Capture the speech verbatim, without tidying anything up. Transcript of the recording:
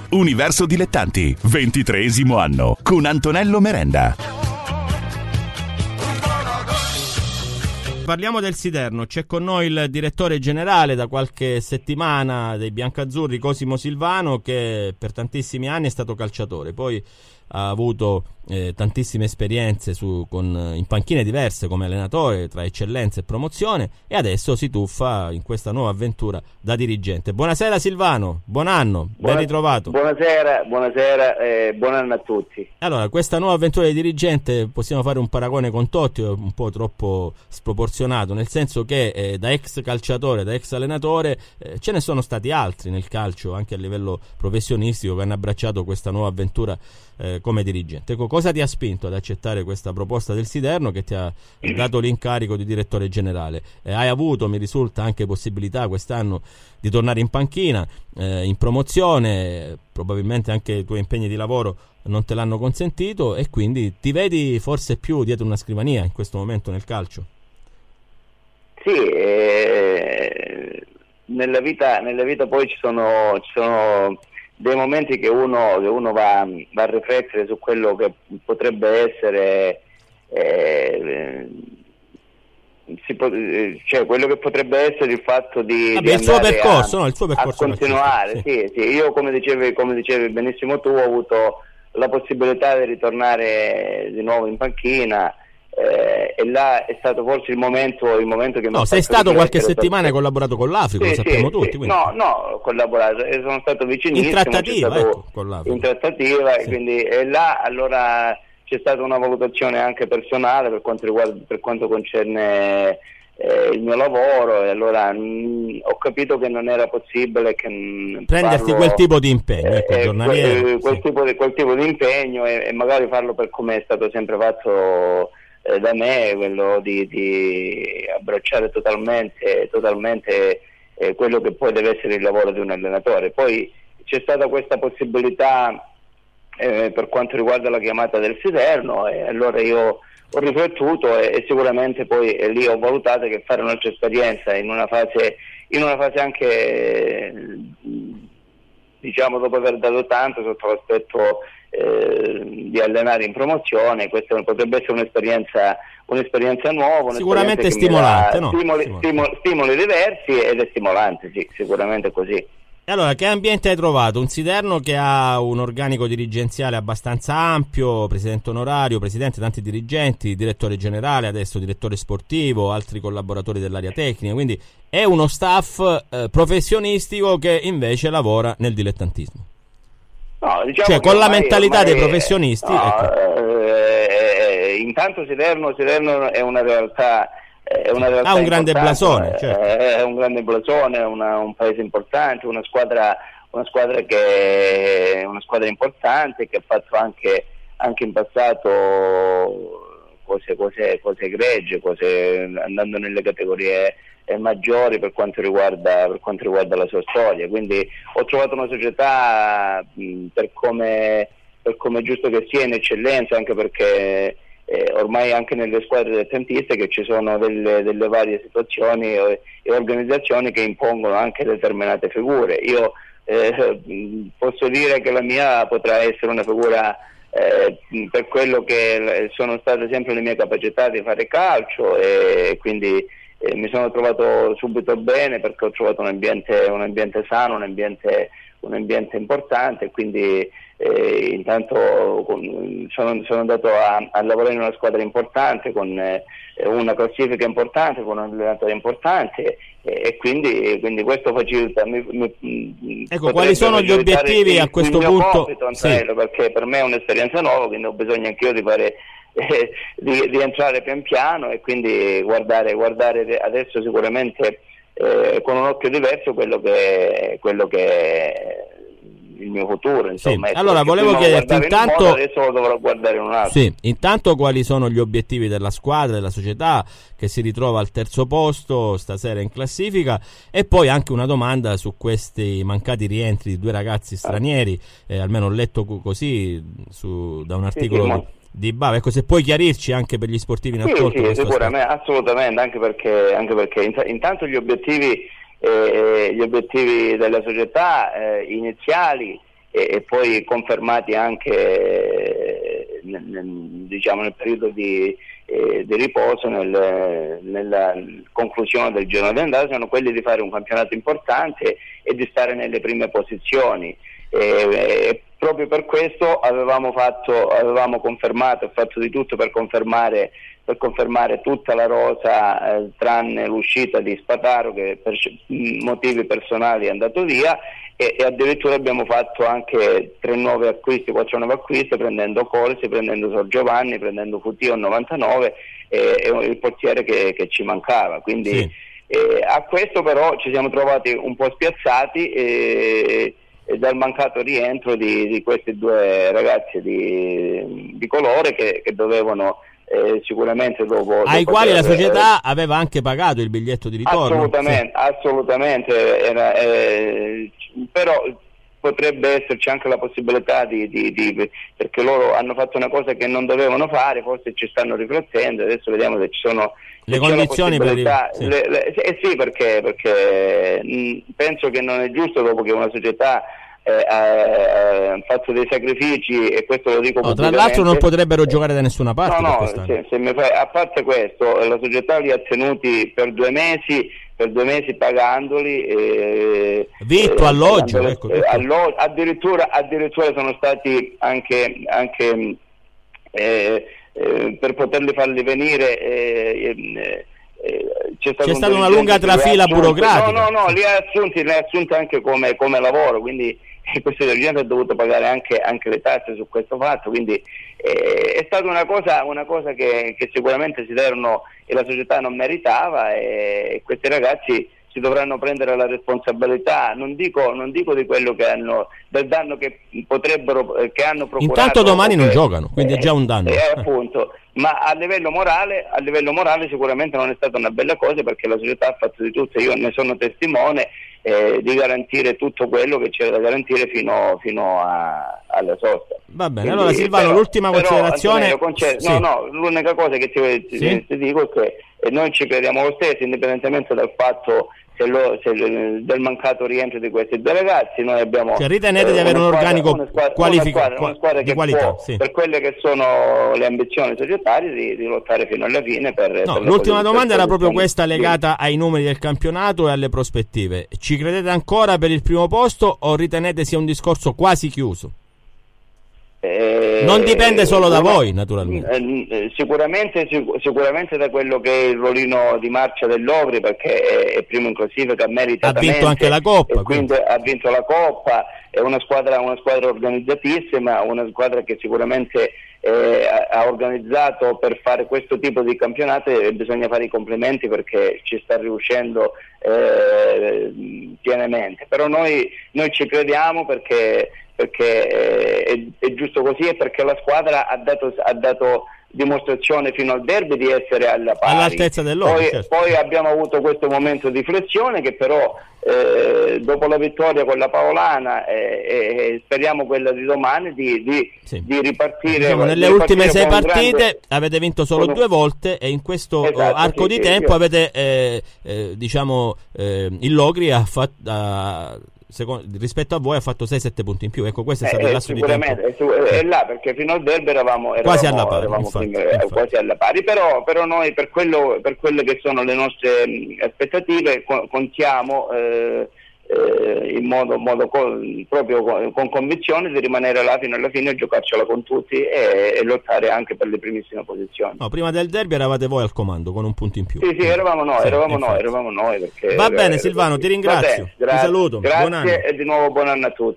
Universo Dilettanti, ventitreesimo anno, con Antonello Merenda. Parliamo del Siderno, c'è con noi il direttore generale da qualche settimana dei biancazzurri, Cosimo Silvano, che per tantissimi anni è stato calciatore, poi ha avuto eh, tantissime esperienze su, con, in panchine diverse come allenatore, tra eccellenza e promozione, e adesso si tuffa in questa nuova avventura da dirigente. Buonasera Silvano, buon anno, Buona, ben ritrovato. Buonasera, buonasera e buon anno a tutti. Allora, questa nuova avventura di dirigente, possiamo fare un paragone con Totti, un po' troppo sproporzionato, nel senso che eh, da ex calciatore, da ex allenatore, eh, ce ne sono stati altri nel calcio, anche a livello professionistico, che hanno abbracciato questa nuova avventura eh, come dirigente. Ecco, cosa ti ha spinto ad accettare questa proposta del Siderno, che ti ha dato l'incarico di direttore generale? Eh, hai avuto, mi risulta, anche possibilità quest'anno di tornare in panchina, eh, in promozione, probabilmente anche i tuoi impegni di lavoro non te l'hanno consentito, e quindi ti vedi forse più dietro una scrivania in questo momento nel calcio? Sì, eh, nella vita, nella vita poi ci sono, ci sono dei momenti che uno, che uno va, va a riflettere su quello che potrebbe essere eh, si po- cioè quello che potrebbe essere il fatto di, Vabbè, di il suo percorso, a, no, il suo percorso a continuare. Sì. Sì, sì. Io, come dicevi, come dicevi benissimo tu, ho avuto la possibilità di ritornare di nuovo in panchina, eh, e là è stato forse il momento, il momento che no, mi sei stato qualche settimana, perché... hai collaborato con l'Africa, sì, lo sappiamo sì, tutti. Sì. Quindi... No, no, ho collaborato, sono stato vicinissimo. In trattativa, stato... ecco, con l'Africa. In trattativa, sì. Quindi e là allora c'è stata una valutazione anche personale per quanto riguarda, per quanto concerne eh, il mio lavoro, e allora mh, ho capito che non era possibile che mh, prenderti farlo, quel tipo di impegno, ecco, eh, giornaliero, quel, quel, sì. tipo di, quel tipo di impegno e, e magari farlo per come è stato sempre fatto eh, da me, quello di, di abbracciare totalmente, totalmente eh, quello che poi deve essere il lavoro di un allenatore. Poi c'è stata questa possibilità eh, per quanto riguarda la chiamata del Siderno, e allora io ho riflettuto e, e sicuramente poi eh, lì ho valutato che fare un'altra esperienza in una fase in una fase anche eh, diciamo dopo aver dato tanto sotto l'aspetto eh, di allenare in promozione, questa potrebbe essere un'esperienza un'esperienza nuova, sicuramente un'esperienza stimolante, no? stimoli, stimolante. Stimoli, stimoli diversi, ed è stimolante, sì, sicuramente così. E allora, che ambiente hai trovato? Un Siderno che ha un organico dirigenziale abbastanza ampio, presidente onorario, presidente, tanti dirigenti, direttore generale, adesso direttore sportivo, altri collaboratori dell'area tecnica, quindi è uno staff eh, professionistico che invece lavora nel dilettantismo. No, diciamo cioè, con ormai, la mentalità ormai, dei professionisti. No, ecco. eh, eh, intanto Siderno, Siderno è una realtà. È una realtà ha un grande importante, blasone, certo. È un grande blasone, una, un paese importante, una squadra, una squadra che è una squadra importante, che ha fatto anche, anche in passato cose, cose, cose egregie, cose andando nelle categorie eh, maggiori per quanto riguarda per quanto riguarda la sua storia. Quindi ho trovato una società mh, per come per come è giusto che sia, in eccellenza, anche perché Eh, ormai anche nelle squadre dilettantiste che ci sono delle, delle varie situazioni e, e organizzazioni che impongono anche determinate figure. Io eh, posso dire che la mia potrà essere una figura eh, per quello che sono state sempre le mie capacità di fare calcio, e quindi eh, mi sono trovato subito bene, perché ho trovato un ambiente, un ambiente sano, un ambiente, un ambiente importante, quindi Eh, intanto sono, sono andato a, a lavorare in una squadra importante, con eh, una classifica importante, con un allenatore importante, eh, e quindi, quindi questo facilita. Mi, mi, ecco, quali sono gli obiettivi il, a questo il mio punto? compito, Antonello, sì. Perché per me è un'esperienza nuova, quindi ho bisogno anch'io di fare eh, di, di entrare pian piano, e quindi guardare, guardare adesso sicuramente eh, con un occhio diverso quello che quello che il mio futuro, insomma. Sì. Allora volevo chiederti intanto, in modo, adesso lo dovrò guardare in un altro. Sì, intanto quali sono gli obiettivi della squadra, della società che si ritrova al terzo posto stasera in classifica, e poi anche una domanda su questi mancati rientri di due ragazzi stranieri, eh, almeno ho letto così su, da un articolo sì, sì, ma... di Bava. Ecco, se puoi chiarirci anche per gli sportivi in ascolto. Sì, sì, sicuramente, assolutamente, anche perché, anche perché int- intanto gli obiettivi Eh, gli obiettivi della società eh, iniziali e, e poi confermati anche eh, nel, nel, diciamo nel periodo di, eh, di riposo, nel, nella conclusione del girone di andata, sono quelli di fare un campionato importante e di stare nelle prime posizioni. E, e proprio per questo avevamo fatto, avevamo confermato e fatto di tutto per confermare, per confermare tutta la rosa, eh, tranne l'uscita di Spataro, che per motivi personali è andato via, e, e addirittura abbiamo fatto anche tre nuovi acquisti, quattro nuovi acquisti, prendendo Corsi, prendendo Sor Giovanni, prendendo Futio al novantanove e, e il portiere che, che ci mancava. Quindi sì. eh, a questo però ci siamo trovati un po' spiazzati e, e dal mancato rientro di, di questi due ragazzi di, di colore che, che dovevano eh, sicuramente dopo... ai dopo quali per, la società eh, aveva anche pagato il biglietto di ritorno. Assolutamente, sì. assolutamente era, eh, però potrebbe esserci anche la possibilità di, di, di perché loro hanno fatto una cosa che non dovevano fare, forse ci stanno riflettendo, adesso vediamo se ci sono le condizioni per il... sì. Le, le, eh sì, perché, perché mh, penso che non è giusto, dopo che una società eh, ha, ha fatto dei sacrifici, e questo lo dico no, tra l'altro non potrebbero giocare da nessuna parte. No, no, se, se mi fai, a parte questo, la società li ha tenuti per due mesi, per due mesi pagandoli, eh, vitto, eh, alloggio, ecco, eh, allo, addirittura, addirittura sono stati anche, anche eh, eh, per poterli farli venire eh, eh, eh, c'è, stato c'è un stata una lunga trafila assunti, burocratica. no no no li ha assunti, li ha assunti anche come, come lavoro, quindi questo dirigente ha dovuto pagare anche, anche le tasse su questo fatto, quindi eh, è stata una cosa, una cosa che, che sicuramente Siderno e la società non meritava, e questi ragazzi si dovranno prendere la responsabilità, non dico, non dico di quello che hanno, del danno che potrebbero, che hanno procurato. Intanto domani che, non giocano, quindi è già un danno. Eh, appunto, ma a livello morale, a livello morale sicuramente non è stata una bella cosa, perché la società ha fatto di tutto, io ne sono testimone, eh, di garantire tutto quello che c'era da garantire fino, fino a, alla sosta. Va bene, Quindi, allora Silvano, però, l'ultima però, considerazione. Antonello, conce- sì. No, no, l'unica cosa che ti, ti, sì? ti dico è che noi ci crediamo lo stesso, indipendentemente dal fatto se lo, se, del mancato rientro di questi due ragazzi. Noi abbiamo, cioè, ritenete eh, di avere un squadra, organico una squadra, qualificato, una squadra, una squadra di che qualità, può, sì. per quelle che sono le ambizioni societarie, di, di lottare fino alla fine per, no, per l'ultima domanda era proprio questa, sì. legata ai numeri del campionato e alle prospettive. Ci credete ancora per il primo posto o ritenete sia un discorso quasi chiuso? Eh, non dipende solo da no, voi, naturalmente. Eh, sicuramente, sic- sicuramente da quello che è il ruolino di marcia dell'Ovri, perché è, è primo in classifica, meritatamente, ha vinto anche la Coppa, e quindi, quindi ha vinto la Coppa, è una squadra, una squadra organizzatissima, una squadra che sicuramente eh, ha organizzato per fare questo tipo di campionato, e bisogna fare i complimenti perché ci sta riuscendo eh, pienamente. Però noi, noi ci crediamo perché perché è, è giusto così, e perché la squadra ha dato, ha dato dimostrazione fino al derby di essere alla pari, all'altezza dell'oro. Poi, certo. poi abbiamo avuto questo momento di flessione che però eh, dopo la vittoria con la Paolana eh, eh, speriamo quella di domani di, di, sì. di ripartire. Diciamo, di nelle ripartire ultime sei partite grande... avete vinto solo con... due volte, e in questo esatto, arco sì, di sì, tempo io... avete eh, eh, diciamo eh, il Logri ha fatto ha... Secondo, rispetto a voi ha fatto sei sette punti in più, ecco, questo è stato eh, il lasso di tempo. È là, perché fino al derby eravamo, eravamo quasi alla pari, eravamo infatti, prima, infatti. quasi alla pari, però, però noi per quello, per quelle che sono le nostre mh, aspettative co- contiamo eh, eh, in modo, modo co- proprio con, con convinzione di rimanere là fino alla fine, giocarcela con tutti e, e lottare anche per le primissime posizioni. No, prima del derby eravate voi al comando con un punto in più. Sì, sì, eravamo noi, sì, eravamo infatti. noi, eravamo noi perché va era, bene era Silvano, così. ti ringrazio, Bene, gra- ti saluto, grazie buon anno. E di nuovo buon anno a tutti.